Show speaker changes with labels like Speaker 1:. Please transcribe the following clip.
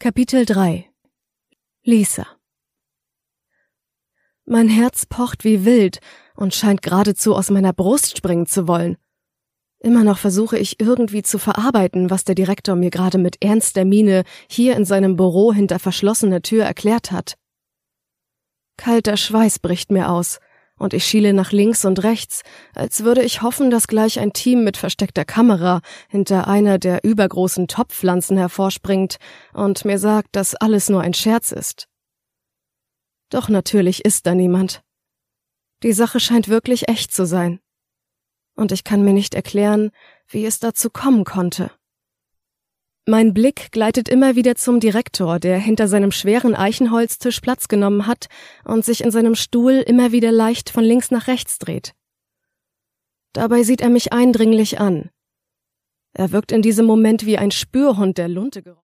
Speaker 1: Kapitel 3 Lisa. Mein Herz pocht wie wild und scheint geradezu aus meiner Brust springen zu wollen. Immer noch versuche ich irgendwie zu verarbeiten, was der Direktor mir gerade mit ernster Miene hier in seinem Büro hinter verschlossener Tür erklärt hat. Kalter Schweiß bricht mir aus und ich schiele nach links und rechts, als würde ich hoffen, dass gleich ein Team mit versteckter Kamera hinter einer der übergroßen Topfpflanzen hervorspringt und mir sagt, dass alles nur ein Scherz ist. Doch natürlich ist da niemand. Die Sache scheint wirklich echt zu sein. Und ich kann mir nicht erklären, wie es dazu kommen konnte. Mein Blick gleitet immer wieder zum Direktor, der hinter seinem schweren Eichenholztisch Platz genommen hat und sich in seinem Stuhl immer wieder leicht von links nach rechts dreht. Dabei sieht er mich eindringlich an. Er wirkt in diesem Moment wie ein Spürhund, der Lunte gerochen.